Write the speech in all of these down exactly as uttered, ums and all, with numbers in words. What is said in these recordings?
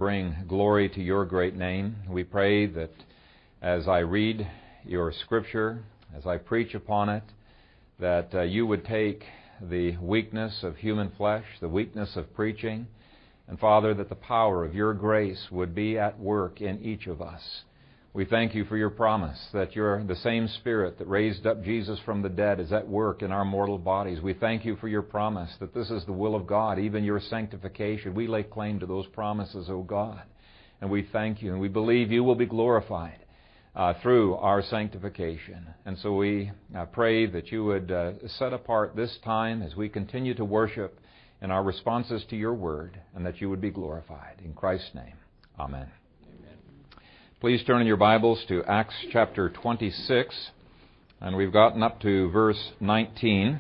bring glory to your great name. We pray that as I read your Scripture, as I preach upon it, that uh, you would take the weakness of human flesh, the weakness of preaching, and Father, that the power of your grace would be at work in each of us. We thank you for your promise that you're the same Spirit that raised up Jesus from the dead is at work in our mortal bodies. We thank you for your promise that this is the will of God, even your sanctification. We lay claim to those promises, O God. And we thank you, and we believe you will be glorified uh, through our sanctification. And so we uh, pray that you would uh, set apart this time as we continue to worship in our responses to your word, and that you would be glorified. In Christ's name, amen. Please turn in your Bibles to Acts chapter twenty-six, and we've gotten up to verse nineteen.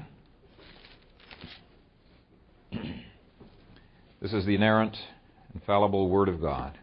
This is the inerrant, infallible Word of God.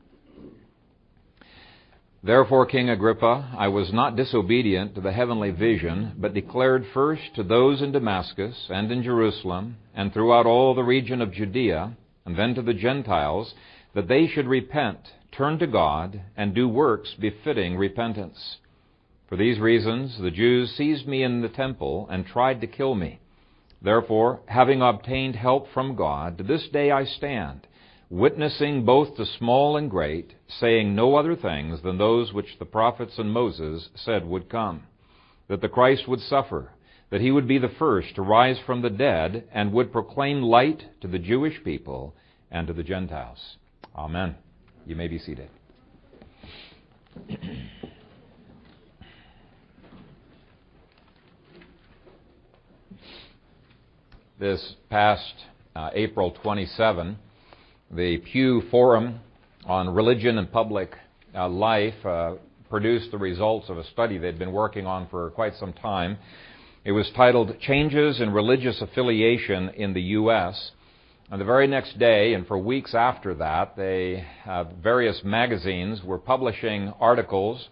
Therefore, King Agrippa, I was not disobedient to the heavenly vision, but declared first to those in Damascus and in Jerusalem and throughout all the region of Judea, and then to the Gentiles, that they should repent, turn to God, and do works befitting repentance. For these reasons the Jews seized me in the temple and tried to kill me. Therefore, having obtained help from God, to this day I stand, witnessing both to small and great, saying no other things than those which the prophets and Moses said would come, that the Christ would suffer, that he would be the first to rise from the dead, and would proclaim light to the Jewish people and to the Gentiles. Amen. You may be seated. This past uh, April twenty-seventh, the Pew Forum on Religion and Public uh, Life uh, produced the results of a study they'd been working on for quite some time. It was titled Changes in Religious Affiliation in the U S And the very next day, and for weeks after that, they, uh, various magazines were publishing articles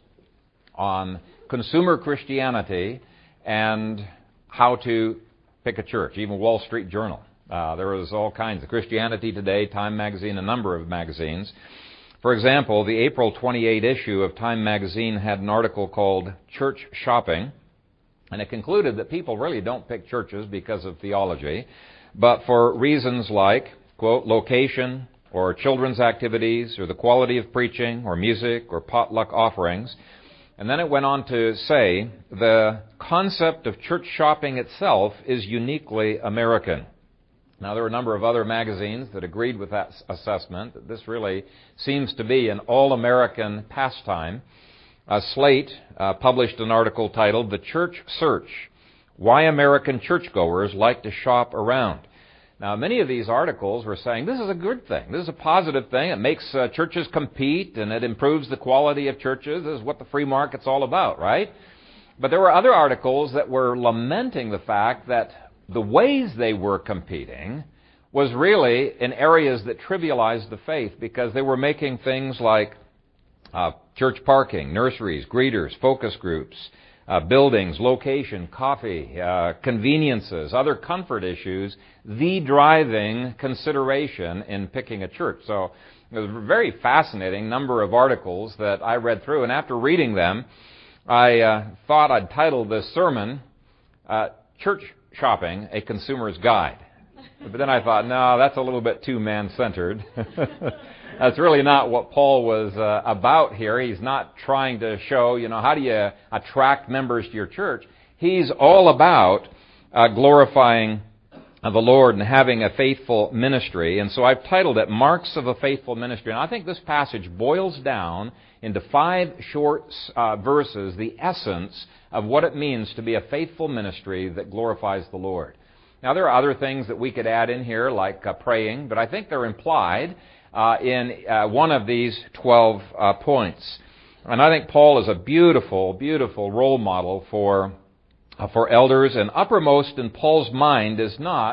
on consumer Christianity and how to pick a church, even Wall Street Journal. Uh, there was all kinds of Christianity Today, Time Magazine, a number of magazines. For example, the April twenty-eighth issue of Time Magazine had an article called Church Shopping, and it concluded that people really don't pick churches because of theology, but for reasons like, quote, location, or children's activities, or the quality of preaching, or music, or potluck offerings. And then it went on to say, the concept of church shopping itself is uniquely American. Now, there were a number of other magazines that agreed with that assessment, that this really seems to be an all-American pastime. Uh, Slate uh, published an article titled, The Church Search, Why American Churchgoers Like to Shop Around. Now, many of these articles were saying this is a good thing. This is a positive thing. It makes uh, churches compete, and it improves the quality of churches. This is what the free market's all about, right? But there were other articles that were lamenting the fact that the ways they were competing was really in areas that trivialized the faith, because they were making things like uh, church parking, nurseries, greeters, focus groups, Uh, buildings, location, coffee, uh, conveniences, other comfort issues, the driving consideration in picking a church. So it was a very fascinating number of articles that I read through, and after reading them, I uh, thought I'd title this sermon, uh, Church Shopping, A Consumer's Guide. But then I thought, no, that's a little bit too man-centered. That's really not what Paul was uh, about here. He's not trying to show, you know, how do you attract members to your church. He's all about uh, glorifying uh, the Lord and having a faithful ministry. And so I've titled it Marks of a Faithful Ministry. And I think this passage boils down into five short uh, verses the essence of what it means to be a faithful ministry that glorifies the Lord. Now, there are other things that we could add in here, like uh, praying, but I think they're implied Uh, in uh, one of these twelve uh, points. And I think Paul is a beautiful, beautiful role model for, uh, for elders. And uppermost in Paul's mind is not,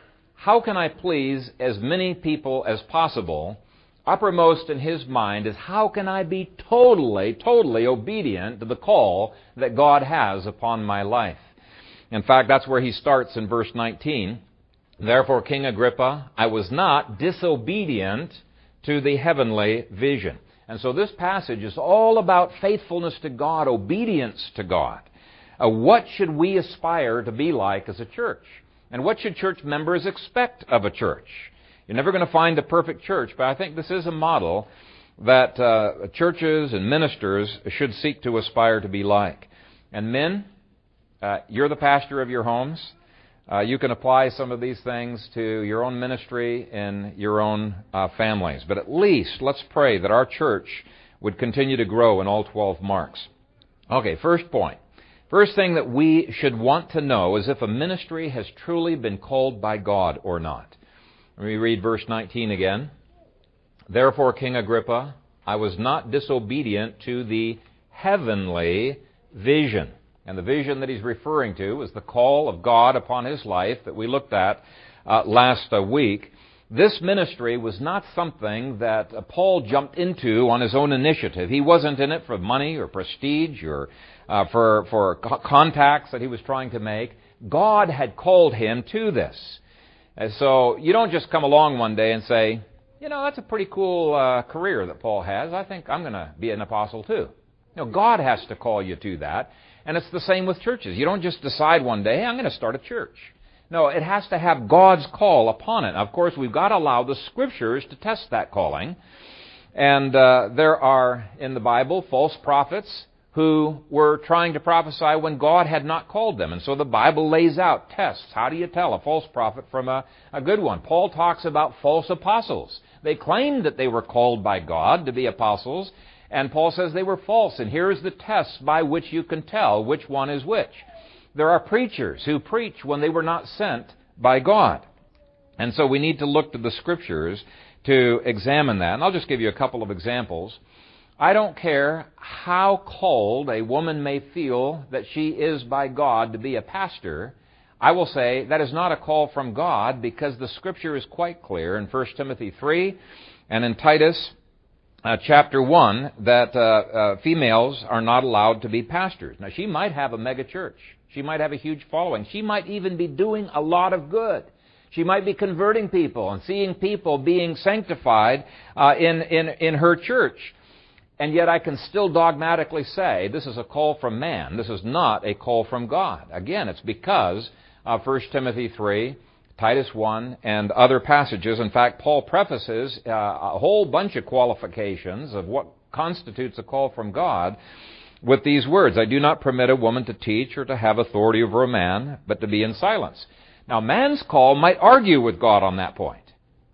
how can I please as many people as possible? Uppermost in his mind is, how can I be totally, totally obedient to the call that God has upon my life? In fact, that's where he starts in verse nineteen. Therefore, King Agrippa, I was not disobedient to the heavenly vision. And so this passage is all about faithfulness to God, obedience to God. Uh, what should we aspire to be like as a church? And what should church members expect of a church? You're never going to find a perfect church, but I think this is a model that uh, churches and ministers should seek to aspire to be like. And men, uh, you're the pastor of your homes. Uh, you can apply some of these things to your own ministry and your own uh, families. But at least let's pray that our church would continue to grow in all twelve marks. Okay, first point. First thing that we should want to know is if a ministry has truly been called by God or not. Let me read verse nineteen again. Therefore, King Agrippa, I was not disobedient to the heavenly vision. And the vision that he's referring to is the call of God upon his life that we looked at uh, last uh, week. This ministry was not something that uh, Paul jumped into on his own initiative. He wasn't in it for money or prestige or uh, for, for co- contacts that he was trying to make. God had called him to this. And so you don't just come along one day and say, you know, that's a pretty cool uh, career that Paul has. I think I'm going to be an apostle too. No, God has to call you to that. And it's the same with churches. You don't just decide one day, hey, I'm going to start a church. No, it has to have God's call upon it. Of course, we've got to allow the Scriptures to test that calling. And uh, there are, in the Bible, false prophets who were trying to prophesy when God had not called them. And so the Bible lays out tests. How do you tell a false prophet from a, a good one? Paul talks about false apostles. They claimed that they were called by God to be apostles, and Paul says they were false. And here's the test by which you can tell which one is which. There are preachers who preach when they were not sent by God. And so we need to look to the Scriptures to examine that. And I'll just give you a couple of examples. I don't care how called a woman may feel that she is by God to be a pastor. I will say that is not a call from God, because the Scripture is quite clear in First Timothy three and in Titus uh, chapter one that uh, uh, females are not allowed to be pastors. Now, she might have a mega church. She might have a huge following. She might even be doing a lot of good. She might be converting people and seeing people being sanctified uh, in, in, in her church. And yet I can still dogmatically say this is a call from man. This is not a call from God. Again, it's because of First Timothy three, Titus one, and other passages. In fact, Paul prefaces uh, a whole bunch of qualifications of what constitutes a call from God with these words: I do not permit a woman to teach or to have authority over a man, but to be in silence. Now, man's call might argue with God on that point,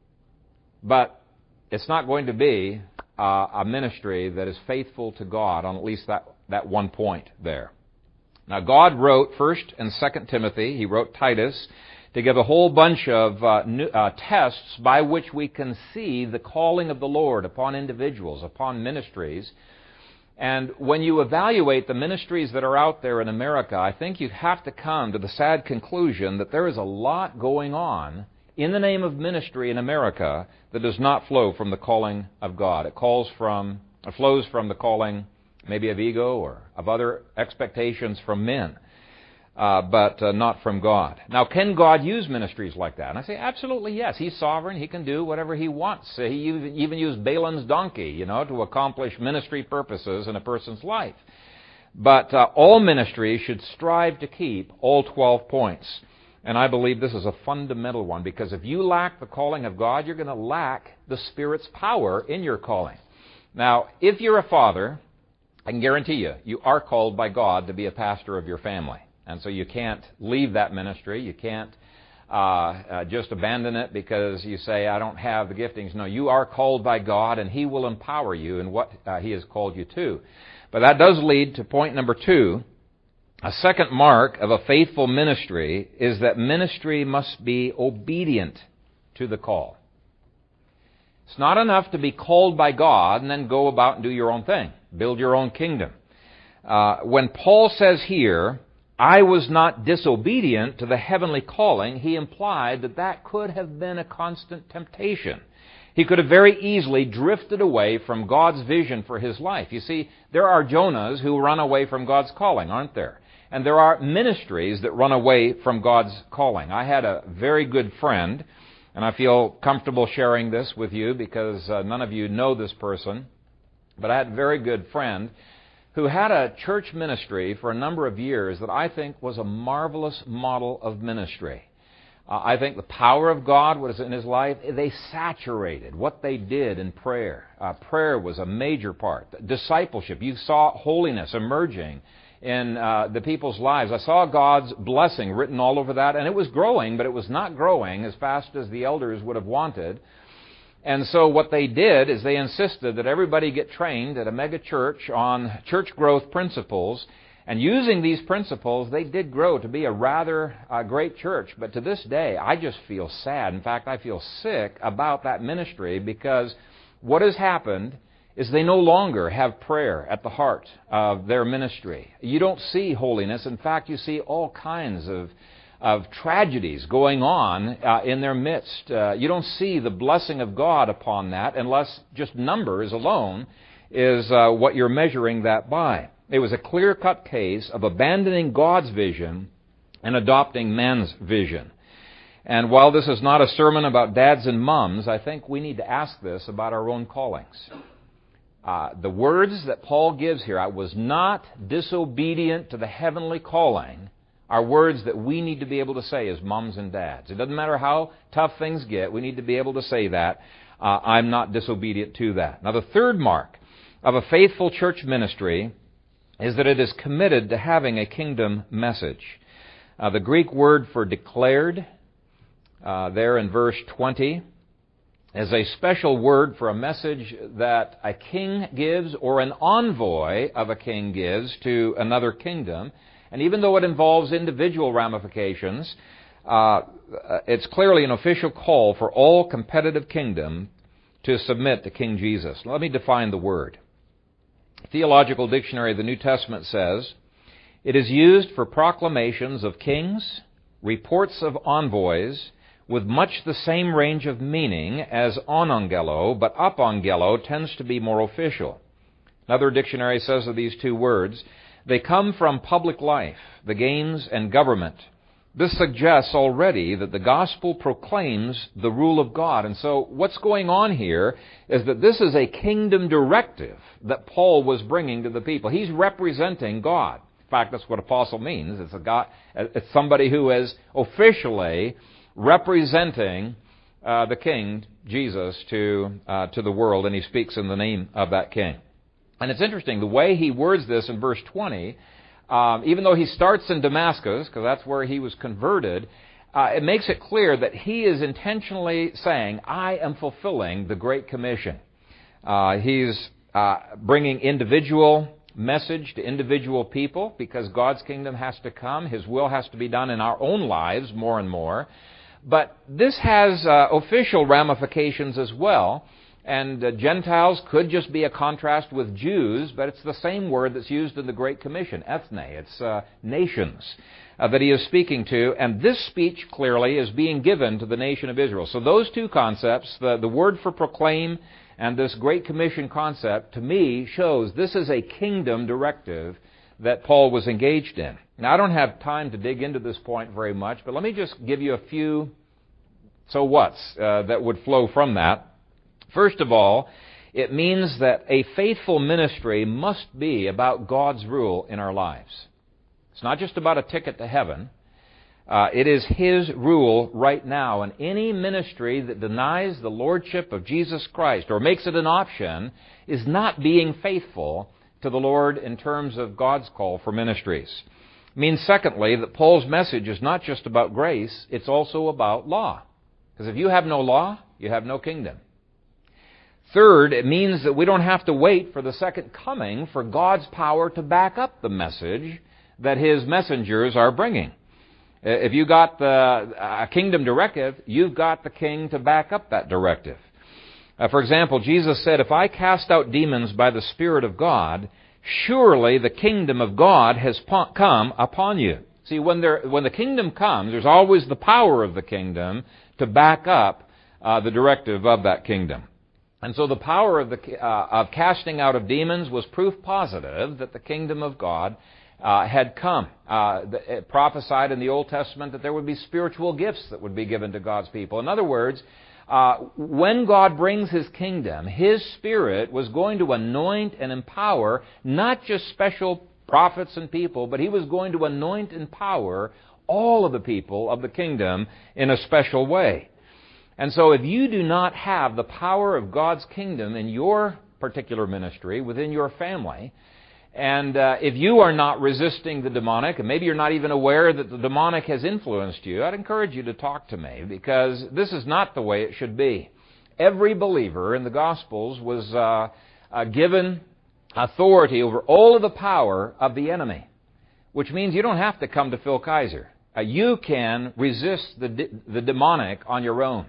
but it's not going to be uh, a ministry that is faithful to God on at least that, that one point there. Now, God wrote First and Second Timothy. He wrote Titus to give a whole bunch of uh, new, uh, tests by which we can see the calling of the Lord upon individuals, upon ministries. And when you evaluate the ministries that are out there in America, I think you have to come to the sad conclusion that there is a lot going on in the name of ministry in America that does not flow from the calling of God. It calls from, it flows from the calling maybe of ego or of other expectations from men, uh, but uh, not from God. Now, can God use ministries like that? And I say, absolutely yes. He's sovereign. He can do whatever He wants. He even, even used Balaam's donkey, you know, to accomplish ministry purposes in a person's life. But uh, all ministries should strive to keep all twelve points. And I believe this is a fundamental one, because if you lack the calling of God, you're going to lack the Spirit's power in your calling. Now, if you're a father, I can guarantee you, you are called by God to be a pastor of your family. And so you can't leave that ministry. You can't uh, uh, just abandon it because you say, I don't have the giftings. No, you are called by God, and He will empower you in what uh, He has called you to. But that does lead to point number two. A second mark of a faithful ministry is that ministry must be obedient to the call. It's not enough to be called by God and then go about and do your own thing, build your own kingdom. Uh, when Paul says here, I was not disobedient to the heavenly calling, he implied that that could have been a constant temptation. He could have very easily drifted away from God's vision for his life. You see, there are Jonahs who run away from God's calling, aren't there? And there are ministries that run away from God's calling. I had a very good friend And I feel comfortable sharing this with you because uh, none of you know this person. But I had a very good friend who had a church ministry for a number of years that I think was a marvelous model of ministry. Uh, I think the power of God was in his life. They saturated what they did in prayer. Uh, prayer was a major part. Discipleship. You saw holiness emerging in uh, the people's lives. I saw God's blessing written all over that, and it was growing, but it was not growing as fast as the elders would have wanted. And so what they did is they insisted that everybody get trained at a mega church on church growth principles. And using these principles, they did grow to be a rather uh, great church. But to this day, I just feel sad. In fact, I feel sick about that ministry because what has happened is they no longer have prayer at the heart of their ministry. You don't see holiness. In fact, you see all kinds of of tragedies going on uh, in their midst. Uh, you don't see the blessing of God upon that unless just numbers alone is uh, what you're measuring that by. It was a clear-cut case of abandoning God's vision and adopting man's vision. And while this is not a sermon about dads and mums, I think we need to ask this about our own callings. Uh, the words that Paul gives here, I was not disobedient to the heavenly calling, are words that we need to be able to say as mums and dads. It doesn't matter how tough things get, we need to be able to say that. Uh, I'm not disobedient to that. Now, the third mark of a faithful church ministry is that it is committed to having a kingdom message. Uh, the Greek word for declared, uh, there in verse twenty, is a special word for a message that a king gives or an envoy of a king gives to another kingdom. And even though it involves individual ramifications, uh, it's clearly an official call for all competitive kingdom to submit to King Jesus. Let me define the word. Theological Dictionary of the New Testament says, it is used for proclamations of kings, reports of envoys, with much the same range of meaning as onangelo, but apangelo tends to be more official. Another dictionary says of these two words, they come from public life, the gains and government. This suggests already that the gospel proclaims the rule of God. And so what's going on here is that this is a kingdom directive that Paul was bringing to the people. He's representing God. In fact, that's what apostle means. It's a God, it's somebody who is officially representing uh, the King, Jesus, to uh, to the world, and he speaks in the name of that King. And it's interesting, the way he words this in verse twenty, um, even though he starts in Damascus, because that's where he was converted, uh, it makes it clear that he is intentionally saying, I am fulfilling the Great Commission. Uh, he's uh, bringing individual message to individual people, because God's kingdom has to come. His will has to be done in our own lives more and more. But this has uh, official ramifications as well. And uh, Gentiles could just be a contrast with Jews, but it's the same word that's used in the Great Commission, ethne. It's uh, nations uh, that he is speaking to. And this speech clearly is being given to the nation of Israel. So those two concepts, the, the word for proclaim and this Great Commission concept, to me shows this is a kingdom directive that Paul was engaged in. Now, I don't have time to dig into this point very much, but let me just give you a few so whats uh, that would flow from that. First of all, it means that a faithful ministry must be about God's rule in our lives. It's not just about a ticket to heaven. Uh, it is His rule right now. And any ministry that denies the lordship of Jesus Christ or makes it an option is not being faithful to the Lord in terms of God's call for ministries. It means, secondly, that Paul's message is not just about grace, it's also about law. Because if you have no law, you have no kingdom. Third, it means that we don't have to wait for the second coming for God's power to back up the message that His messengers are bringing. If you got the a kingdom directive, you've got the king to back up that directive. Uh, for example, Jesus said, if I cast out demons by the Spirit of God, surely the kingdom of God has po- come upon you. See, when, there, when the kingdom comes, there's always the power of the kingdom to back up uh, the directive of that kingdom. And so the power of, the, uh, of casting out of demons was proof positive that the kingdom of God uh, had come. Uh, the, it prophesied in the Old Testament that there would be spiritual gifts that would be given to God's people. In other words, uh, when God brings His kingdom, His Spirit was going to anoint and empower not just special prophets and people, but He was going to anoint and empower all of the people of the kingdom in a special way. And so if you do not have the power of God's kingdom in your particular ministry, within your family, and uh, if you are not resisting the demonic, and maybe you're not even aware that the demonic has influenced you, I'd encourage you to talk to me, because this is not the way it should be. Every believer in the Gospels was uh, uh, given authority over all of the power of the enemy, which means you don't have to come to Phil Kaiser. Uh, you can resist the, de- the demonic on your own.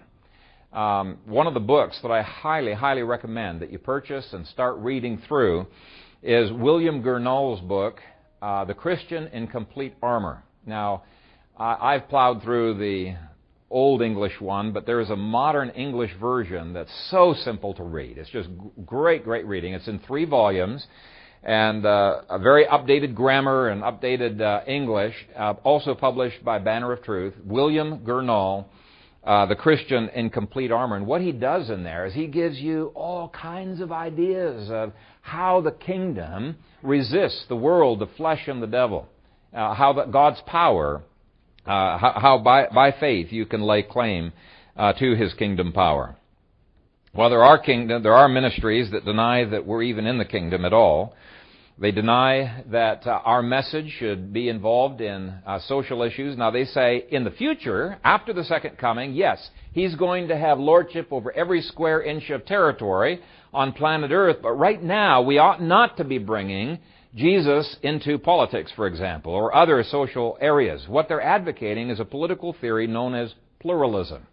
Um, one of the books that I highly, highly recommend that you purchase and start reading through is William Gurnall's book, uh, The Christian in Complete Armor. Now, I, I've plowed through the Old English one, but there is a modern English version that's so simple to read. It's just great, great reading. It's in three volumes, and uh, a very updated grammar and updated uh, English, uh, also published by Banner of Truth. William Gurnall, Uh, the Christian in Complete Armor. And what he does in there is he gives you all kinds of ideas of how the kingdom resists the world, the flesh, and the devil. Uh, how the, God's power, uh, how, how by, by faith you can lay claim uh, to His kingdom power. Well, there are kingdom, there are ministries that deny that we're even in the kingdom at all. They deny that uh, our message should be involved in uh, social issues. Now, they say in the future, after the second coming, yes, He's going to have lordship over every square inch of territory on planet Earth. But right now, we ought not to be bringing Jesus into politics, for example, or other social areas. What they're advocating is a political theory known as pluralism.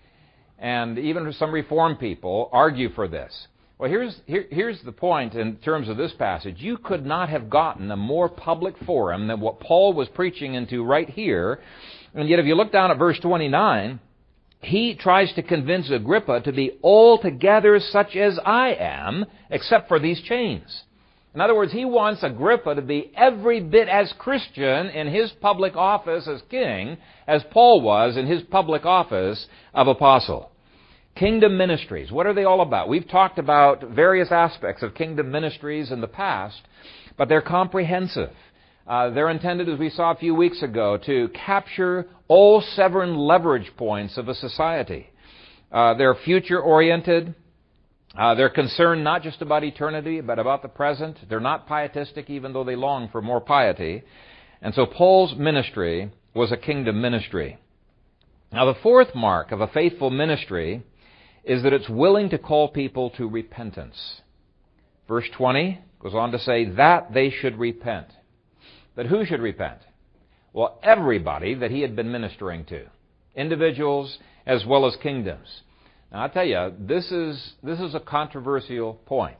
And even some Reformed people argue for this. Well, here's, here, here's the point in terms of this passage. You could not have gotten a more public forum than what Paul was preaching into right here. And yet if you look down at verse twenty-nine, he tries to convince Agrippa to be altogether such as I am, except for these chains. In other words, he wants Agrippa to be every bit as Christian in his public office as king as Paul was in his public office of apostle. Kingdom ministries, what are they all about? We've talked about various aspects of kingdom ministries in the past, but they're comprehensive. Uh, they're intended, as we saw a few weeks ago, to capture all seven leverage points of a society. Uh, they're future-oriented. Uh, they're concerned not just about eternity, but about the present. They're not pietistic, even though they long for more piety. And so Paul's ministry was a kingdom ministry. Now, the fourth mark of a faithful ministry is that it's willing to call people to repentance. Verse twenty goes on to say that they should repent. But who should repent? Well, everybody that he had been ministering to. Individuals as well as kingdoms. Now, I tell you, this is, this is a controversial point.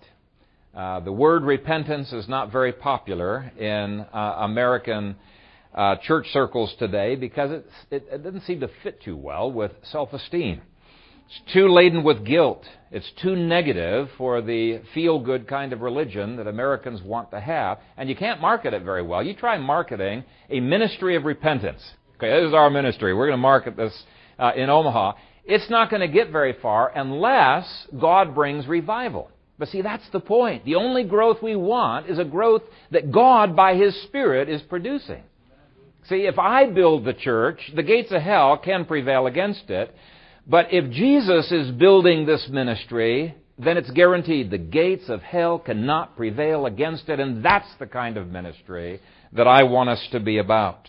Uh, the word repentance is not very popular in uh, American uh, church circles today because it's, it, it doesn't seem to fit too well with self-esteem. It's too laden with guilt. It's too negative for the feel-good kind of religion that Americans want to have. And you can't market it very well. You try marketing a ministry of repentance. Okay, this is our ministry. We're going to market this uh, in Omaha. It's not going to get very far unless God brings revival. But see, that's the point. The only growth we want is a growth that God, by His Spirit, is producing. See, if I build the church, the gates of hell can prevail against it. But if Jesus is building this ministry, then it's guaranteed the gates of hell cannot prevail against it. And that's the kind of ministry that I want us to be about.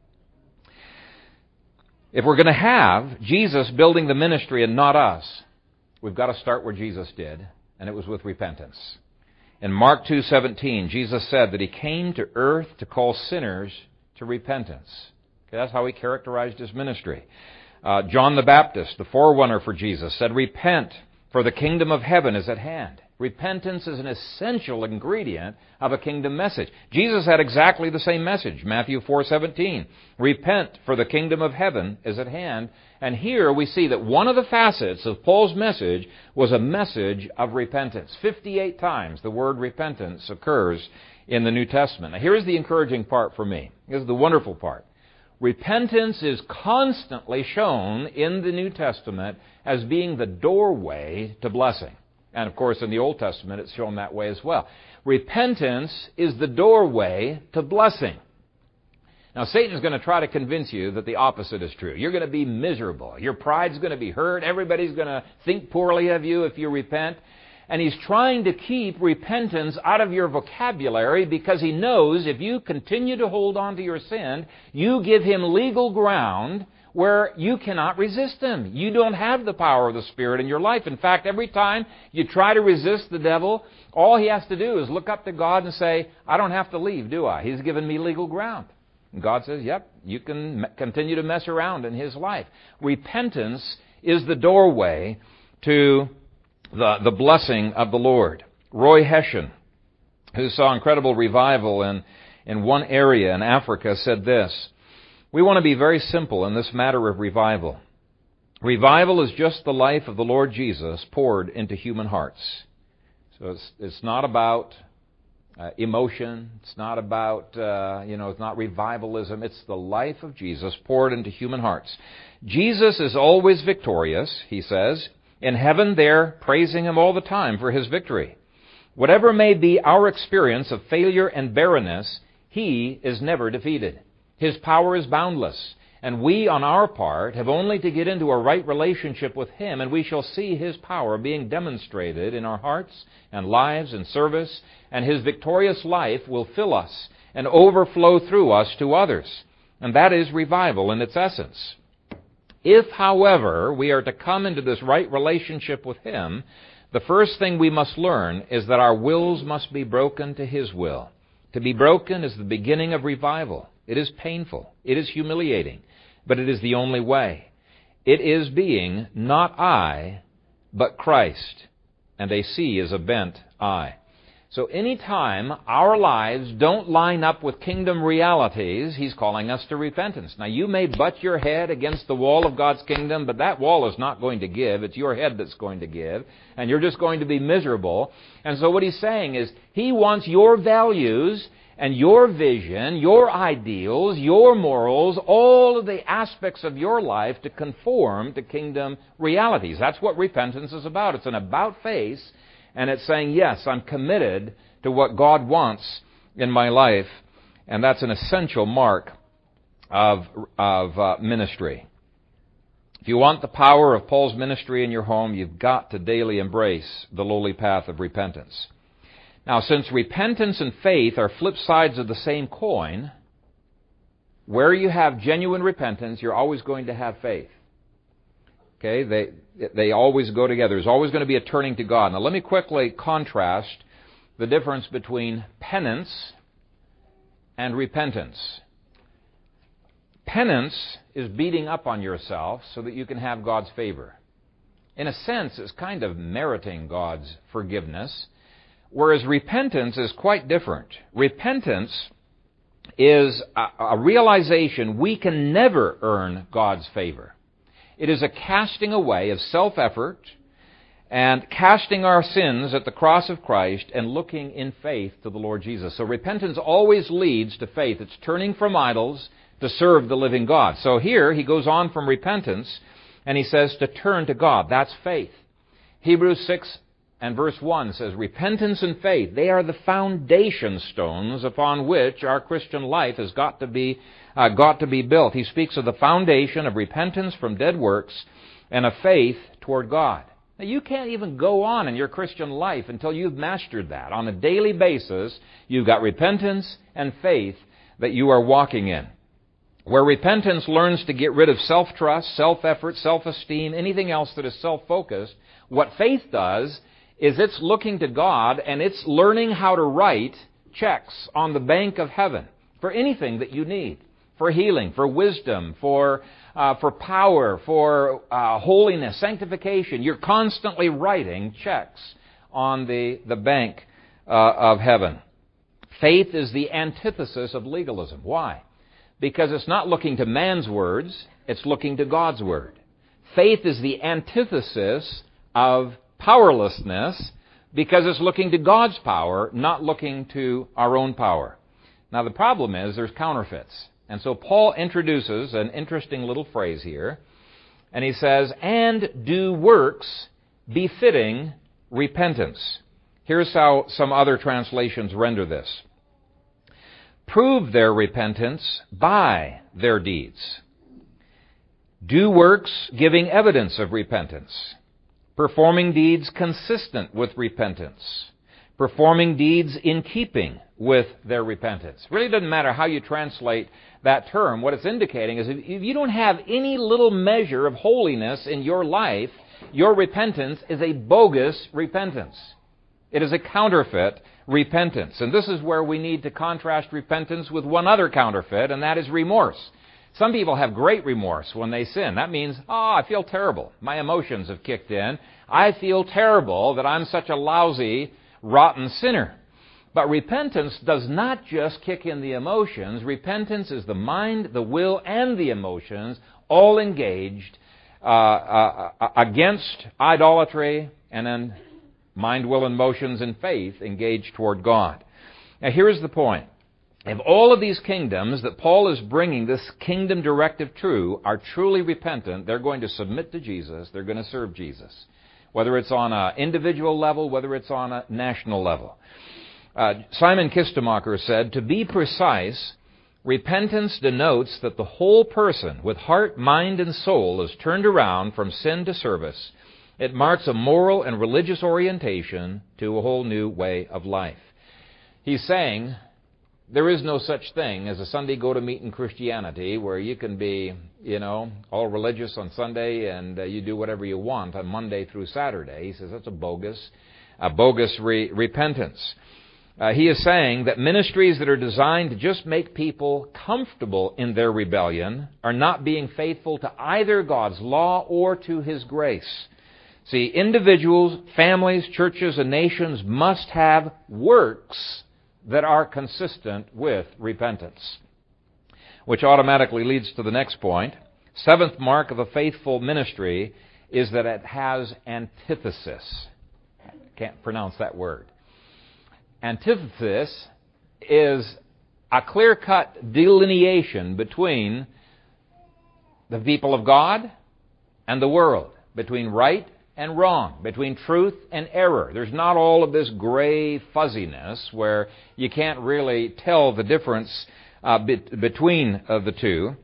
If we're going to have Jesus building the ministry and not us, we've got to start where Jesus did, and it was with repentance. In Mark two seventeen, Jesus said that He came to earth to call sinners to repentance. Okay, that's how He characterized His ministry. Uh, John the Baptist, the forerunner for Jesus, said, "Repent, for the kingdom of heaven is at hand." Repentance is an essential ingredient of a kingdom message. Jesus had exactly the same message, Matthew four seventeen. Repent, for the kingdom of heaven is at hand. And here we see that one of the facets of Paul's message was a message of repentance. fifty-eight times the word repentance occurs in the New Testament. Now here's the encouraging part for me. Here's the wonderful part. Repentance is constantly shown in the New Testament as being the doorway to blessing. And of course, in the Old Testament, it's shown that way as well. Repentance is the doorway to blessing. Now, Satan is going to try to convince you that the opposite is true. You're going to be miserable. Your pride's going to be hurt. Everybody's going to think poorly of you if you repent. And he's trying to keep repentance out of your vocabulary because he knows if you continue to hold on to your sin, you give him legal ground where you cannot resist him. You don't have the power of the Spirit in your life. In fact, every time you try to resist the devil, all he has to do is look up to God and say, I don't have to leave, do I? He's given me legal ground. And God says, yep, you can continue to mess around in his life. Repentance is the doorway to the, the blessing of the Lord. Roy Hession, who saw incredible revival in, in one area in Africa, said this: we want to be very simple in this matter of revival. Revival is just the life of the Lord Jesus poured into human hearts. So it's, it's not about uh, emotion. It's not about, uh, you know, it's not revivalism. It's the life of Jesus poured into human hearts. Jesus is always victorious, he says. In heaven, they're praising him all the time for his victory. Whatever may be our experience of failure and barrenness, he is never defeated. His power is boundless, and we, on our part, have only to get into a right relationship with him, and we shall see his power being demonstrated in our hearts and lives and service, and his victorious life will fill us and overflow through us to others. And that is revival in its essence. If, however, we are to come into this right relationship with him, the first thing we must learn is that our wills must be broken to his will. To be broken is the beginning of revival. It is painful. It is humiliating. But it is the only way. It is being not I, but Christ. And a C is a bent I. So any time our lives don't line up with kingdom realities, he's calling us to repentance. Now, you may butt your head against the wall of God's kingdom, but that wall is not going to give. It's your head that's going to give. And you're just going to be miserable. And so what he's saying is, he wants your values and your vision, your ideals, your morals, all of the aspects of your life to conform to kingdom realities. That's what repentance is about. It's an about face, and it's saying, yes, I'm committed to what God wants in my life, and that's an essential mark of, of uh, ministry. If you want the power of Paul's ministry in your home, you've got to daily embrace the lowly path of repentance. Now, since repentance and faith are flip sides of the same coin, where you have genuine repentance, you're always going to have faith. Okay? They, they always go together. There's always going to be a turning to God. Now, let me quickly contrast the difference between penance and repentance. Penance is beating up on yourself so that you can have God's favor. In a sense, it's kind of meriting God's forgiveness. Whereas repentance is quite different. Repentance is a, a realization we can never earn God's favor. It is a casting away of self-effort and casting our sins at the cross of Christ and looking in faith to the Lord Jesus. So repentance always leads to faith. It's turning from idols to serve the living God. So here he goes on from repentance and he says to turn to God. That's faith. Hebrews six and verse one says, repentance and faith, they are the foundation stones upon which our Christian life has got to be uh, got to be built. He speaks of the foundation of repentance from dead works and of faith toward God. Now, you can't even go on in your Christian life until you've mastered that. On a daily basis, you've got repentance and faith that you are walking in. Where repentance learns to get rid of self-trust, self-effort, self-esteem, anything else that is self-focused, what faith does is it's looking to God and it's learning how to write checks on the bank of heaven for anything that you need, for healing, for wisdom, for uh, for power, for uh, holiness, sanctification. You're constantly writing checks on the, the bank uh, of heaven. Faith is the antithesis of legalism. Why? Because it's not looking to man's words, it's looking to God's word. Faith is the antithesis of powerlessness because it's looking to God's power, not looking to our own power. Now the problem is there's counterfeits. And so Paul introduces an interesting little phrase here. And he says, and do works befitting repentance. Here's how some other translations render this. Prove their repentance by their deeds. Do works giving evidence of repentance. Performing deeds consistent with repentance. Performing deeds in keeping with their repentance. It really doesn't matter how you translate that term. What it's indicating is if you don't have any little measure of holiness in your life, your repentance is a bogus repentance. It is a counterfeit repentance. And this is where we need to contrast repentance with one other counterfeit, and that is remorse. Some people have great remorse when they sin. That means, oh, I feel terrible. My emotions have kicked in. I feel terrible that I'm such a lousy, rotten sinner. But repentance does not just kick in the emotions. Repentance is the mind, the will, and the emotions all engaged uh, uh, against idolatry, and then mind, will, and emotions and faith engaged toward God. Now here's the point. If all of these kingdoms that Paul is bringing this kingdom directive to are truly repentant, they're going to submit to Jesus, they're going to serve Jesus. Whether it's on an individual level, whether it's on a national level. Uh, Simon Kistemacher said, to be precise, repentance denotes that the whole person with heart, mind, and soul is turned around from sin to service. It marks a moral and religious orientation to a whole new way of life. He's saying there is no such thing as a Sunday go-to-meeting Christianity where you can be, you know, all religious on Sunday and uh, you do whatever you want on Monday through Saturday. He says that's a bogus, a bogus re- repentance. Uh, he is saying that ministries that are designed to just make people comfortable in their rebellion are not being faithful to either God's law or to His grace. See, individuals, families, churches, and nations must have works that are consistent with repentance. Which automatically leads to the next point. Seventh mark of a faithful ministry is that it has antithesis. Can't pronounce that word. Antithesis is a clear-cut delineation between the people of God and the world, between right and wrong, between truth and error. There's not all of this gray fuzziness where you can't really tell the difference uh, be- between uh, the two.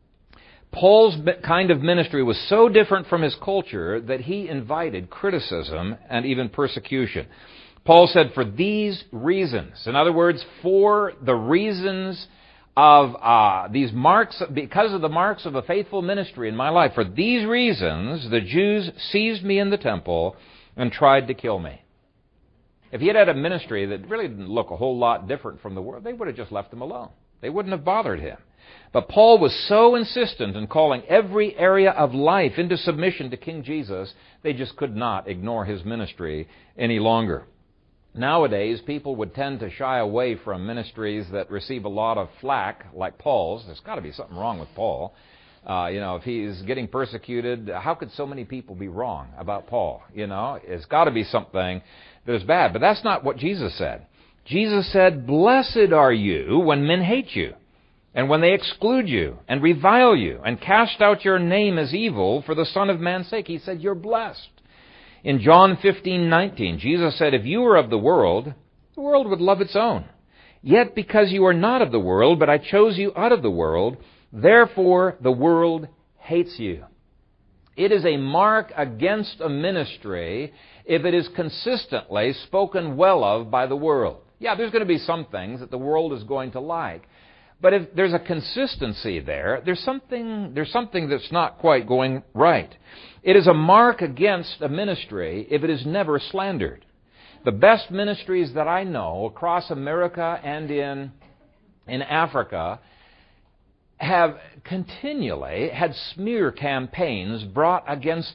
Paul's kind of ministry was so different from his culture that he invited criticism and even persecution. Paul said, for these reasons, in other words, for the reasons of uh, these marks, because of the marks of a faithful ministry in my life, for these reasons, the Jews seized me in the temple and tried to kill me. If he had had a ministry that really didn't look a whole lot different from the world, they would have just left him alone. They wouldn't have bothered him. But Paul was so insistent in calling every area of life into submission to King Jesus, they just could not ignore his ministry any longer. Nowadays, people would tend to shy away from ministries that receive a lot of flack, like Paul's. There's got to be something wrong with Paul. Uh, you know, if he's getting persecuted, how could so many people be wrong about Paul? You know, it's got to be something that is bad. But that's not what Jesus said. Jesus said, blessed are you when men hate you, and when they exclude you, and revile you, and cast out your name as evil for the Son of Man's sake. He said, you're blessed. In John fifteen nineteen, Jesus said, if you were of the world, the world would love its own. Yet because you are not of the world, but I chose you out of the world, therefore the world hates you. It is a mark against a ministry if it is consistently spoken well of by the world. Yeah, there's going to be some things that the world is going to like. But if there's a consistency there, there's something, there's something that's not quite going right. It is a mark against a ministry if it is never slandered. The best ministries that I know across America and in, in Africa have continually had smear campaigns brought against them.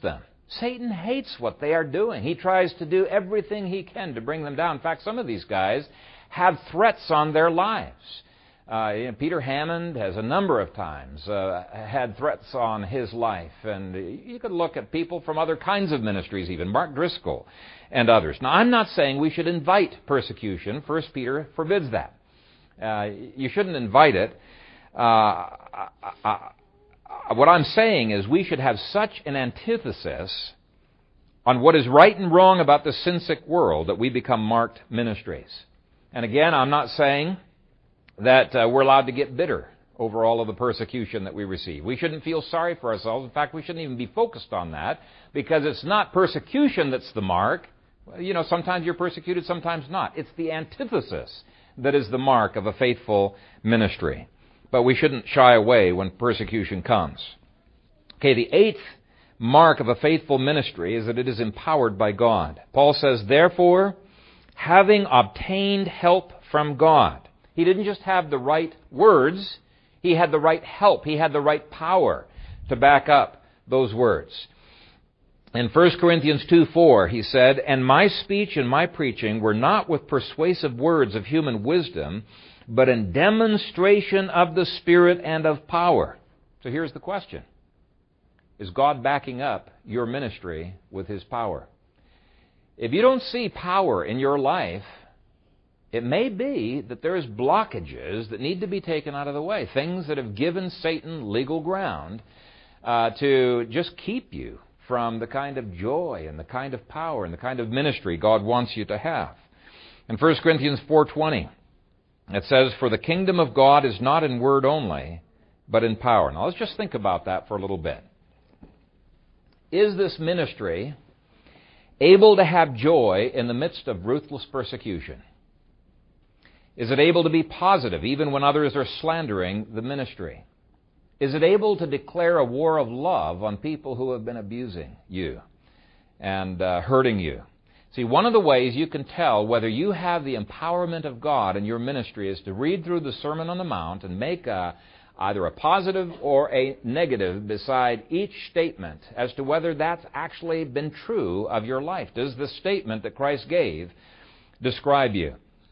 Satan hates what they are doing. He tries to do everything he can to bring them down. In fact, some of these guys have threats on their lives. Uh, you know, Peter Hammond has a number of times uh, had threats on his life. And you could look at people from other kinds of ministries even, Mark Driscoll and others. Now, I'm not saying we should invite persecution. First Peter forbids that. Uh, you shouldn't invite it. Uh, I, I, I, what I'm saying is we should have such an antithesis on what is right and wrong about the sin-sick world that we become marked ministries. And again, I'm not saying that uh, we're allowed to get bitter over all of the persecution that we receive. We shouldn't feel sorry for ourselves. In fact, we shouldn't even be focused on that, because it's not persecution that's the mark. You know, sometimes you're persecuted, sometimes not. It's the antithesis that is the mark of a faithful ministry. But we shouldn't shy away when persecution comes. Okay, the eighth mark of a faithful ministry is that it is empowered by God. Paul says, therefore, having obtained help from God. He didn't just have the right words, he had the right help, he had the right power to back up those words. In First Corinthians two four, he said, and my speech and my preaching were not with persuasive words of human wisdom, but in demonstration of the Spirit and of power. So here's the question. Is God backing up your ministry with His power? If you don't see power in your life, it may be that there's blockages that need to be taken out of the way, things that have given Satan legal ground uh, to just keep you from the kind of joy and the kind of power and the kind of ministry God wants you to have. In First Corinthians four twenty, it says, for the kingdom of God is not in word only, but in power. Now let's just think about that for a little bit. Is this ministry able to have joy in the midst of ruthless persecution? Is it able to be positive even when others are slandering the ministry? Is it able to declare a war of love on people who have been abusing you and uh, hurting you? See, one of the ways you can tell whether you have the empowerment of God in your ministry is to read through the Sermon on the Mount and make a, either a positive or a negative beside each statement as to whether that's actually been true of your life. Does the statement that Christ gave describe you?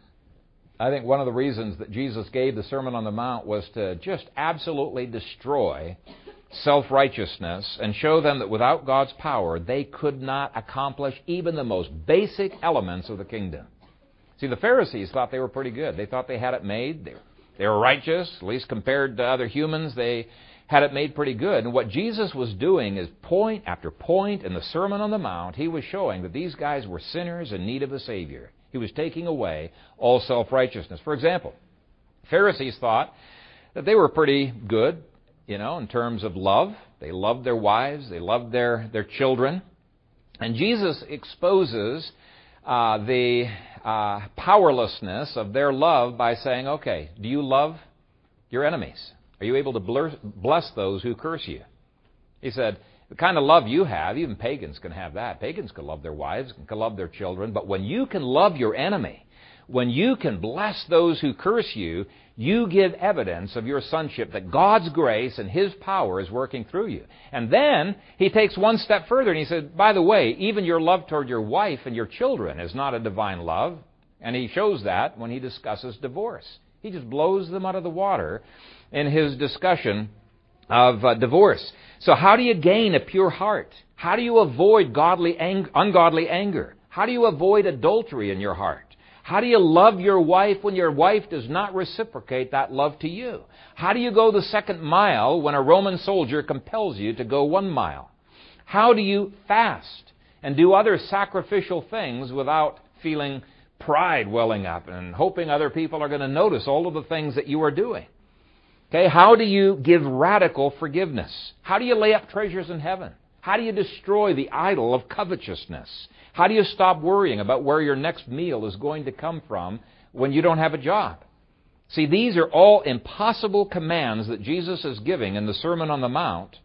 I think one of the reasons that Jesus gave the Sermon on the Mount was to just absolutely destroy self-righteousness and show them that without God's power, they could not accomplish even the most basic elements of the kingdom. See, the Pharisees thought they were pretty good. They thought they had it made. They were, they were righteous, at least compared to other humans. They had it made pretty good. And what Jesus was doing is point after point in the Sermon on the Mount, He was showing that these guys were sinners in need of a Savior. He was taking away all self-righteousness. For example, Pharisees thought that they were pretty good, you know, in terms of love. They loved their wives. They loved their, their children. And Jesus exposes uh, the uh, powerlessness of their love by saying, okay, do you love your enemies? Are you able to bless those who curse you? He said, the kind of love you have, even pagans can have that. Pagans can love their wives, can love their children. But when you can love your enemy, when you can bless those who curse you, you give evidence of your sonship, that God's grace and His power is working through you. And then He takes one step further and He said, by the way, even your love toward your wife and your children is not a divine love. And He shows that when He discusses divorce. He just blows them out of the water in His discussion of uh, divorce. So how do you gain a pure heart? How do you avoid godly ang- ungodly anger? How do you avoid adultery in your heart? How do you love your wife when your wife does not reciprocate that love to you? How do you go the second mile when a Roman soldier compels you to go one mile? How do you fast and do other sacrificial things without feeling pride welling up and hoping other people are going to notice all of the things that you are doing? Okay, how do you give radical forgiveness? How do you lay up treasures in heaven? How do you destroy the idol of covetousness? How do you stop worrying about where your next meal is going to come from when you don't have a job? See, these are all impossible commands that Jesus is giving in the Sermon on the Mount.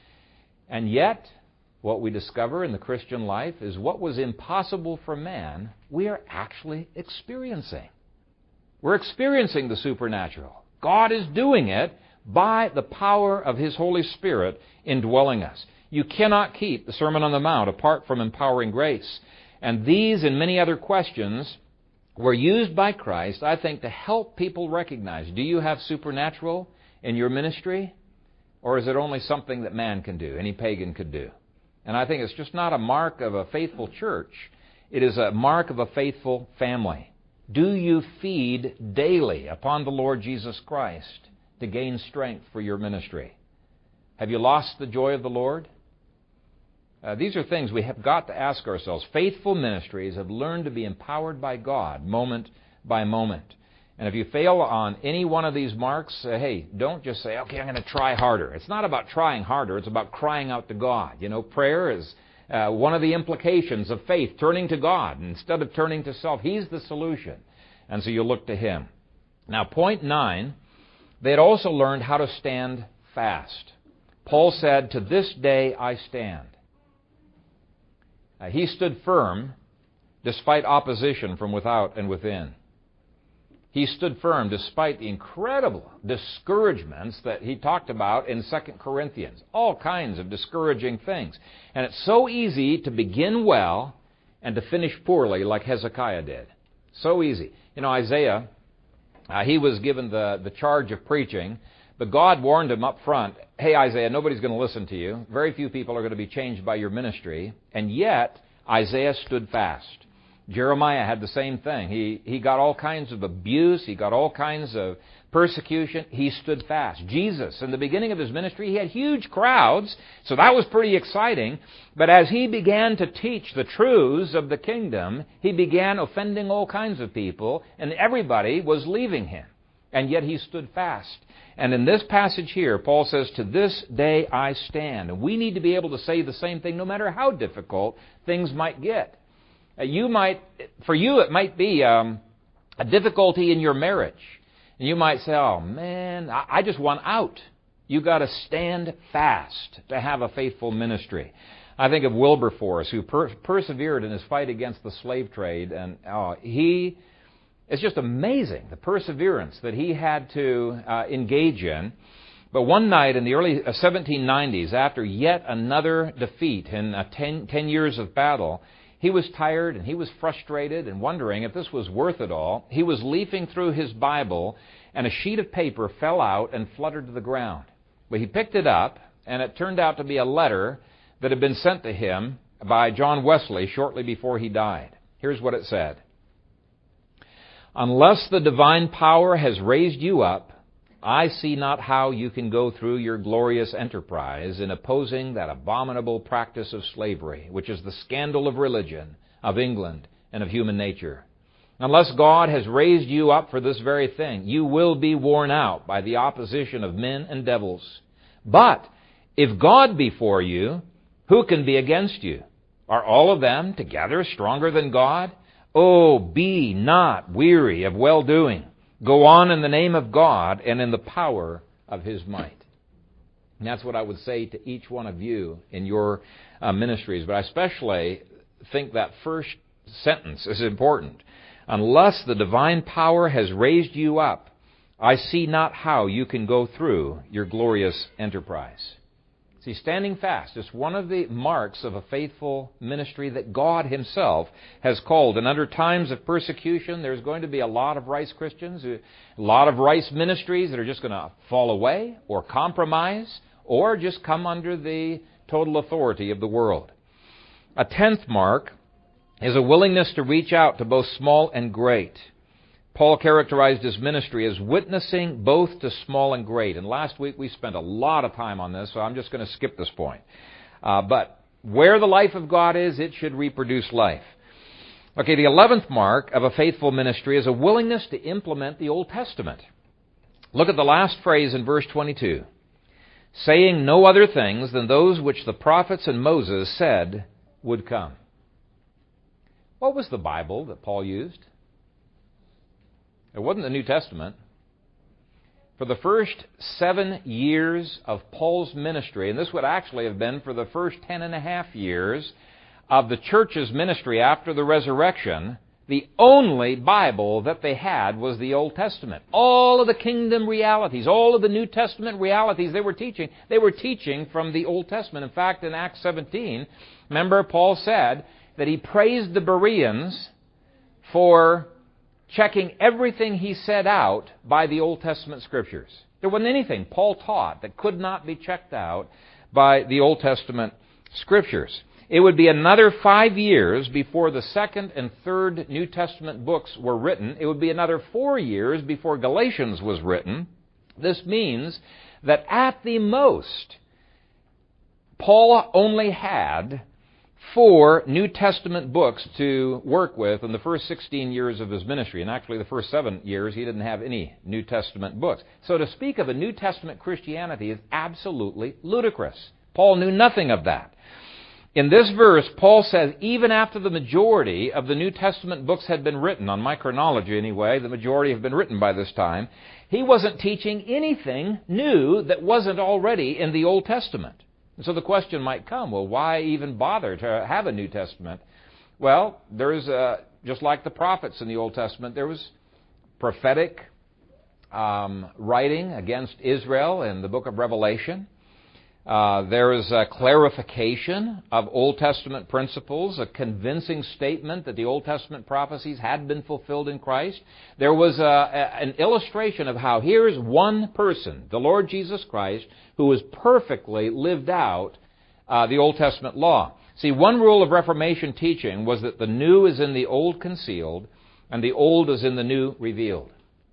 And yet, what we discover in the Christian life is what was impossible for man, we are actually experiencing. We're experiencing the supernatural. God is doing it by the power of His Holy Spirit indwelling us. You cannot keep the Sermon on the Mount apart from empowering grace. And these and many other questions were used by Christ, I think, to help people recognize, do you have supernatural in your ministry? Or is it only something that man can do, any pagan could do? And I think it's just not a mark of a faithful church. It is a mark of a faithful family. Do you feed daily upon the Lord Jesus Christ to gain strength for your ministry? Have you lost the joy of the Lord? Uh, these are things we have got to ask ourselves. Faithful ministries have learned to be empowered by God moment by moment. And if you fail on any one of these marks, uh, hey, don't just say, okay, I'm going to try harder. It's not about trying harder. It's about crying out to God. You know, prayer is uh, one of the implications of faith, turning to God instead of turning to self. He's the solution. And so you look to Him. Now, point nine, they had also learned how to stand fast. Paul said, to this day I stand. Uh, he stood firm despite opposition from without and within. He stood firm despite the incredible discouragements that he talked about in Second Corinthians. All kinds of discouraging things. And it's so easy to begin well and to finish poorly like Hezekiah did. So easy. You know, Isaiah, uh, he was given the, the charge of preaching, but God warned him up front, hey, Isaiah, nobody's going to listen to you. Very few people are going to be changed by your ministry. And yet, Isaiah stood fast. Jeremiah had the same thing. He, he got all kinds of abuse. He got all kinds of persecution. He stood fast. Jesus, in the beginning of his ministry, he had huge crowds, so that was pretty exciting. But as he began to teach the truths of the kingdom, he began offending all kinds of people, and everybody was leaving him. And yet he stood fast. And in this passage here, Paul says, to this day I stand. And we need to be able to say the same thing no matter how difficult things might get. Uh, you might, for you it might be um, a difficulty in your marriage. And you might say, oh man, I, I just want out. You've got to stand fast to have a faithful ministry. I think of Wilberforce, who per- persevered in his fight against the slave trade. And oh, he... It's just amazing, the perseverance that he had to uh, engage in. But one night in the early seventeen nineties, after yet another defeat in uh, ten, ten years of battle, he was tired and he was frustrated and wondering if this was worth it all. He was leafing through his Bible, and a sheet of paper fell out and fluttered to the ground. But he picked it up, and it turned out to be a letter that had been sent to him by John Wesley shortly before he died. Here's what it said. Unless the divine power has raised you up, I see not how you can go through your glorious enterprise in opposing that abominable practice of slavery, which is the scandal of religion, of England, and of human nature. Unless God has raised you up for this very thing, you will be worn out by the opposition of men and devils. But if God be for you, who can be against you? Are all of them together stronger than God? Oh, be not weary of well-doing. Go on in the name of God and in the power of His might. And that's what I would say to each one of you in your uh, ministries. But I especially think that first sentence is important. Unless the divine power has raised you up, I see not how you can go through your glorious enterprise. See, standing fast is one of the marks of a faithful ministry that God Himself has called. And under times of persecution, there's going to be a lot of Rice Christians, a lot of Rice ministries that are just going to fall away or compromise or just come under the total authority of the world. A tenth mark is a willingness to reach out to both small and great. Paul characterized his ministry as witnessing both to small and great. And last week we spent a lot of time on this, so I'm just going to skip this point. Uh, but where the life of God is, it should reproduce life. Okay, the eleventh mark of a faithful ministry is a willingness to implement the Old Testament. Look at the last phrase in verse twenty-two. Saying no other things than those which the prophets and Moses said would come. What was the Bible that Paul used? It wasn't the New Testament. For the first seven years of Paul's ministry, and this would actually have been for the first ten and a half years of the church's ministry after the resurrection, The only Bible that they had was the Old Testament. All of the kingdom realities, all of the New Testament realities they were teaching, they were teaching from the Old Testament. In fact, in Acts seventeen, remember Paul said that he praised the Bereans for checking everything he set out by the Old Testament Scriptures. There wasn't anything Paul taught that could not be checked out by the Old Testament Scriptures. It would be another five years before the second and third New Testament books were written. It would be another four years before Galatians was written. This means that at the most, Paul only had four New Testament books to work with in the first sixteen years of his ministry. And actually, the first seven years, he didn't have any New Testament books. So to speak of a New Testament Christianity is absolutely ludicrous. Paul knew nothing of that. In this verse, Paul says, even after the majority of the New Testament books had been written, on my chronology anyway, the majority have been written by this time, he wasn't teaching anything new that wasn't already in the Old Testament. And so the question might come, well, why even bother to have a New Testament? Well, there's, uh, just like the prophets in the Old Testament, there was prophetic um, writing against Israel in the book of Revelation. Uh, there is a clarification of Old Testament principles, a convincing statement that the Old Testament prophecies had been fulfilled in Christ. There was a, a, an illustration of how here's one person, the Lord Jesus Christ, who has perfectly lived out uh, the Old Testament law. See, one rule of Reformation teaching was that the new is in the old concealed, and the old is in the new revealed.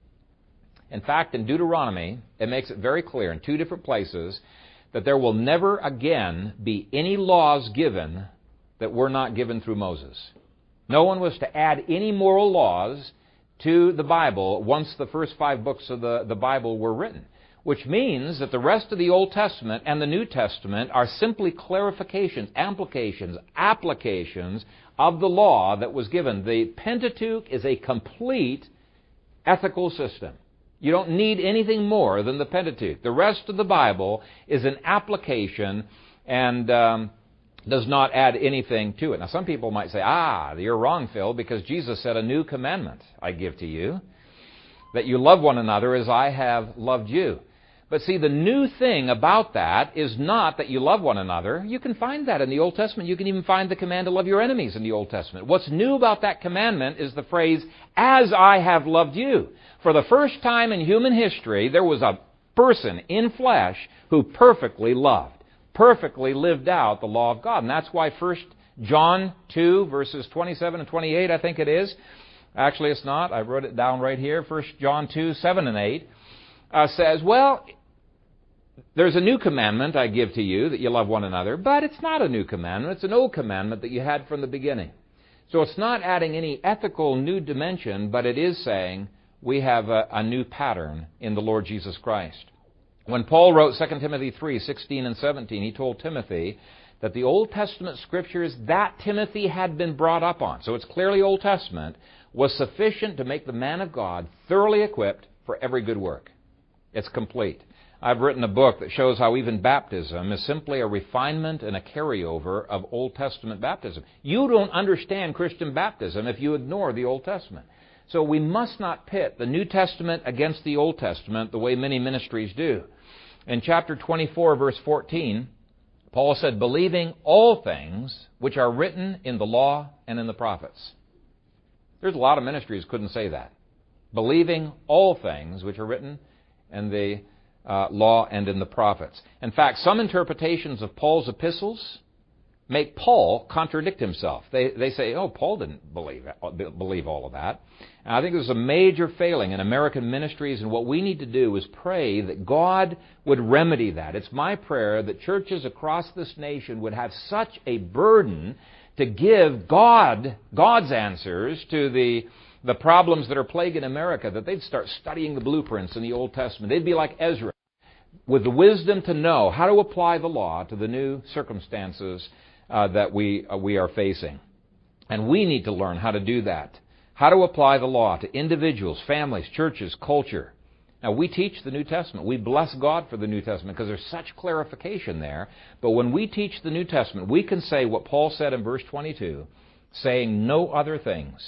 In fact, in Deuteronomy, it makes it very clear in two different places that there will never again be any laws given that were not given through Moses. No one was to add any moral laws to the Bible once the first five books of the, the Bible were written, which means that the rest of the Old Testament and the New Testament are simply clarifications, amplifications, applications of the law that was given. The Pentateuch is a complete ethical system. You don't need anything more than the Pentateuch. The rest of the Bible is an application and um, does not add anything to it. Now, some people might say, ah, you're wrong, Phil, because Jesus said, a new commandment I give to you, that you love one another as I have loved you. But see, the new thing about that is not that you love one another. You can find that in the Old Testament. You can even find the command to love your enemies in the Old Testament. What's new about that commandment is the phrase, as I have loved you. For the first time in human history, there was a person in flesh who perfectly loved, perfectly lived out the law of God. And that's why First John two, verses twenty-seven and twenty-eight, I think it is. Actually, it's not. I wrote it down right here. First John two, seven and eight uh, says, well, there's a new commandment I give to you, that you love one another, but it's not a new commandment. It's an old commandment that you had from the beginning. So it's not adding any ethical new dimension, but it is saying we have a, a new pattern in the Lord Jesus Christ. When Paul wrote Second Timothy three, sixteen and seventeen, he told Timothy that the Old Testament Scriptures that Timothy had been brought up on, so it's clearly Old Testament, was sufficient to make the man of God thoroughly equipped for every good work. It's complete. I've written a book that shows how even baptism is simply a refinement and a carryover of Old Testament baptism. You don't understand Christian baptism if you ignore the Old Testament. So we must not pit the New Testament against the Old Testament the way many ministries do. In chapter twenty-four, verse fourteen, Paul said, believing all things which are written in the law and in the prophets. There's a lot of ministries couldn't say that. Believing all things which are written in the uh, law and in the prophets. In fact, some interpretations of Paul's epistles make Paul contradict himself. They they say, oh, Paul didn't believe believe all of that. And I think there's a major failing in American ministries, and what we need to do is pray that God would remedy that. It's my prayer that churches across this nation would have such a burden to give God God's answers to the the problems that are plaguing America, that they'd start studying the blueprints in the Old Testament. They'd be like Ezra, with the wisdom to know how to apply the law to the new circumstances uh, that we uh, we are facing. And we need to learn how to do that. How to apply the law to individuals, families, churches, culture. Now, we teach the New Testament. We bless God for the New Testament because there's such clarification there. But when we teach the New Testament, we can say what Paul said in verse twenty-two, saying no other things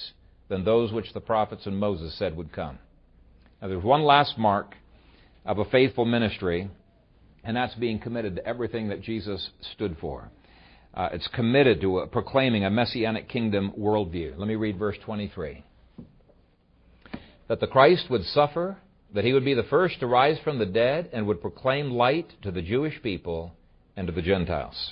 than those which the prophets and Moses said would come. Now there's one last mark of a faithful ministry, and that's being committed to everything that Jesus stood for. Uh, it's committed to a, proclaiming a messianic kingdom worldview. Let me read verse twenty-three. That the Christ would suffer, that he would be the first to rise from the dead, and would proclaim light to the Jewish people and to the Gentiles.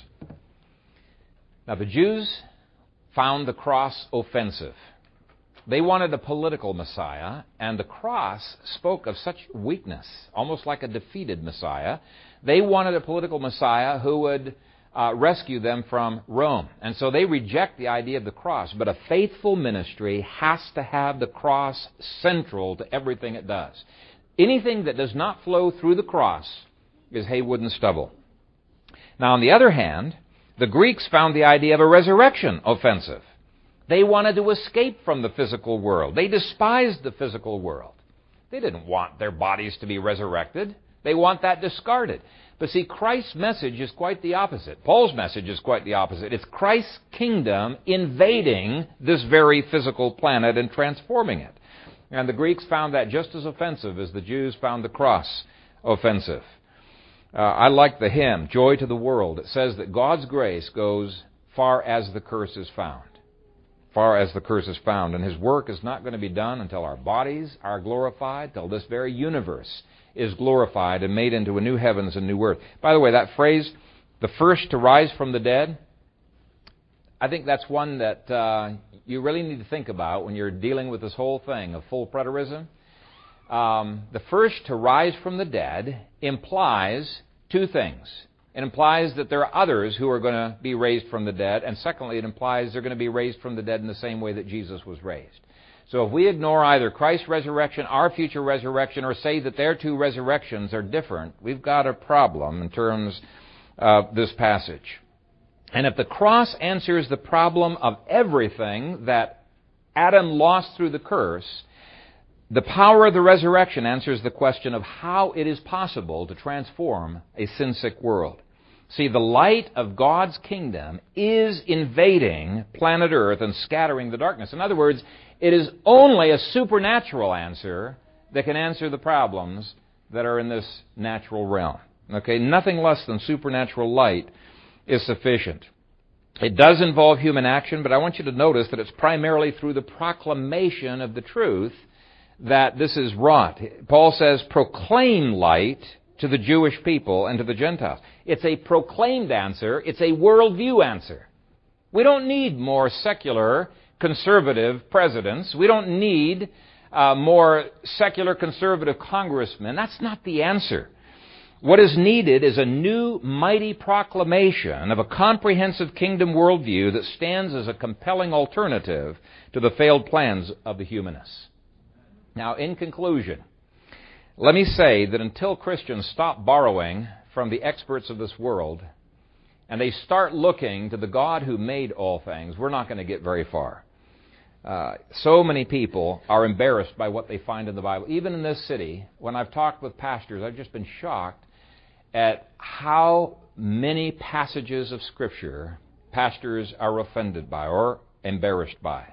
Now the Jews found the cross offensive. They wanted a political Messiah, and the cross spoke of such weakness, almost like a defeated Messiah. They wanted a political Messiah who would uh, rescue them from Rome. And so they reject the idea of the cross. But a faithful ministry has to have the cross central to everything it does. Anything that does not flow through the cross is hay, wood, and stubble. Now, on the other hand, the Greeks found the idea of a resurrection offensive. They wanted to escape from the physical world. They despised the physical world. They didn't want their bodies to be resurrected. They want that discarded. But see, Christ's message is quite the opposite. Paul's message is quite the opposite. It's Christ's kingdom invading this very physical planet and transforming it. And the Greeks found that just as offensive as the Jews found the cross offensive. Uh, I like the hymn, Joy to the World. It says that God's grace goes far as the curse is found. Far as the curse is found. And His work is not going to be done until our bodies are glorified, till this very universe is glorified and made into a new heavens and new earth. By the way, that phrase, the first to rise from the dead, I think that's one that uh, you really need to think about when you're dealing with this whole thing of full preterism. Um, the first to rise from the dead implies two things. It implies that there are others who are going to be raised from the dead, and secondly, it implies they're going to be raised from the dead in the same way that Jesus was raised. So if we ignore either Christ's resurrection, our future resurrection, or say that their two resurrections are different, we've got a problem in terms of this passage. And if the cross answers the problem of everything that Adam lost through the curse, the power of the resurrection answers the question of how it is possible to transform a sin-sick world. See, the light of God's kingdom is invading planet Earth and scattering the darkness. In other words, it is only a supernatural answer that can answer the problems that are in this natural realm. Okay, nothing less than supernatural light is sufficient. It does involve human action, but I want you to notice that it's primarily through the proclamation of the truth that this is wrought. Paul says, proclaim light to the Jewish people and to the Gentiles. It's a proclaimed answer. It's a worldview answer. We don't need more secular, conservative presidents. We don't need uh, more secular, conservative congressmen. That's not the answer. What is needed is a new, mighty proclamation of a comprehensive kingdom worldview that stands as a compelling alternative to the failed plans of the humanists. Now, in conclusion, let me say that until Christians stop borrowing from the experts of this world and they start looking to the God who made all things, we're not going to get very far. Uh, so many people are embarrassed by what they find in the Bible. Even in this city, when I've talked with pastors, I've just been shocked at how many passages of Scripture pastors are offended by or embarrassed by.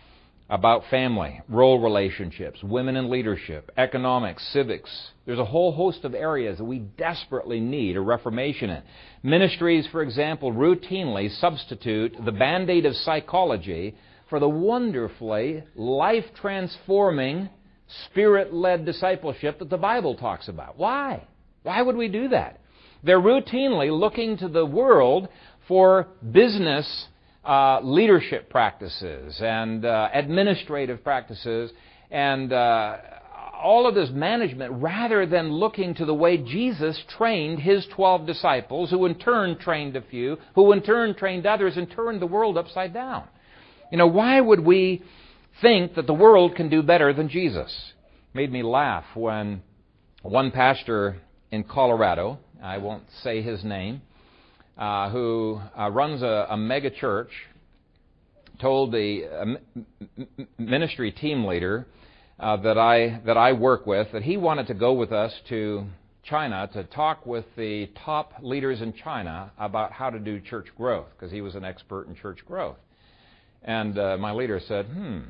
About family, role relationships, women in leadership, economics, civics. There's a whole host of areas that we desperately need a reformation in. Ministries, for example, routinely substitute the Band-Aid of psychology for the wonderfully life-transforming, Spirit-led discipleship that the Bible talks about. Why? Why would we do that? They're routinely looking to the world for business Uh, leadership practices and uh, administrative practices and uh, all of this management, rather than looking to the way Jesus trained His twelve disciples, who in turn trained a few, who in turn trained others, and turned the world upside down. You know, why would we think that the world can do better than Jesus? It made me laugh when one pastor in Colorado, I won't say his name, Uh, who uh, runs a, a mega church, told the uh, m- ministry team leader uh, that I that I work with that he wanted to go with us to China to talk with the top leaders in China about how to do church growth, because he was an expert in church growth. And uh, my leader said, hmm,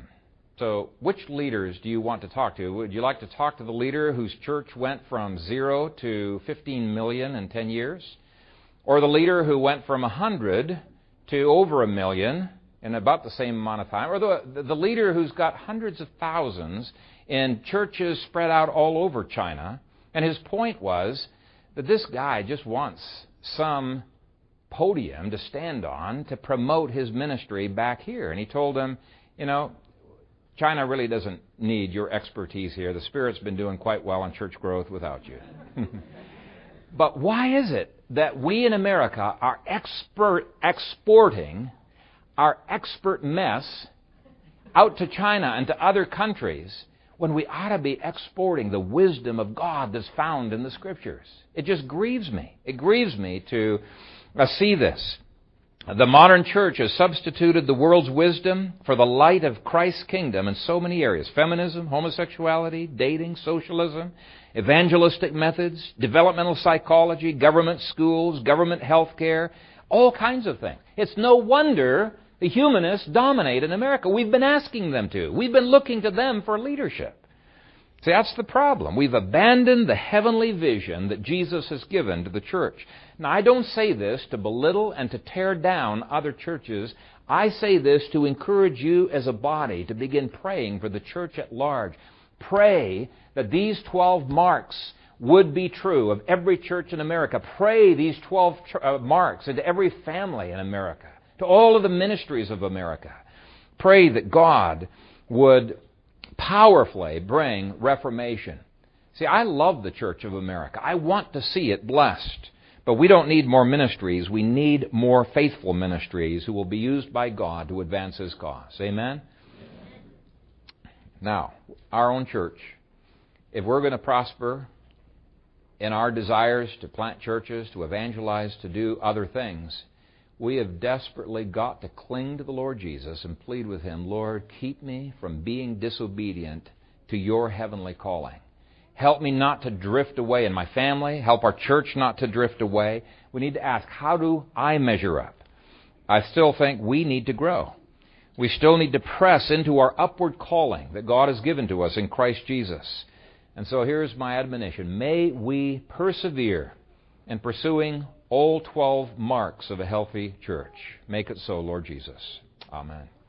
So which leaders do you want to talk to? Would you like to talk to the leader whose church went from zero to fifteen million in ten years? Or the leader who went from one hundred to over a million in about the same amount of time? Or the, the leader who's got hundreds of thousands in churches spread out all over China? And his point was that this guy just wants some podium to stand on to promote his ministry back here. And he told them, you know, China really doesn't need your expertise here. The Spirit's been doing quite well on church growth without you. But why is it that we in America are expert exporting our expert mess out to China and to other countries when we ought to be exporting the wisdom of God that's found in the Scriptures? It just grieves me. It grieves me to uh, see this. The modern church has substituted the world's wisdom for the light of Christ's kingdom in so many areas. Feminism, homosexuality, dating, socialism, evangelistic methods, developmental psychology, government schools, government health care, all kinds of things. It's no wonder the humanists dominate in America. We've been asking them to. We've been looking to them for leadership. See, that's the problem. We've abandoned the heavenly vision that Jesus has given to the church. Now, I don't say this to belittle and to tear down other churches. I say this to encourage you as a body to begin praying for the church at large. Pray that these twelve marks would be true of every church in America. Pray these twelve uh, marks into every family in America, to all of the ministries of America. Pray that God would powerfully bring reformation. See, I love the Church of America. I want to see it blessed. But we don't need more ministries. We need more faithful ministries who will be used by God to advance His cause. Amen? Amen. Now, our own church, if we're going to prosper in our desires to plant churches, to evangelize, to do other things, we have desperately got to cling to the Lord Jesus and plead with Him, Lord, keep me from being disobedient to your heavenly calling. Help me not to drift away in my family. Help our church not to drift away. We need to ask, how do I measure up? I still think we need to grow. We still need to press into our upward calling that God has given to us in Christ Jesus. And so here's my admonition. May we persevere in pursuing all twelve marks of a healthy church. Make it so, Lord Jesus. Amen.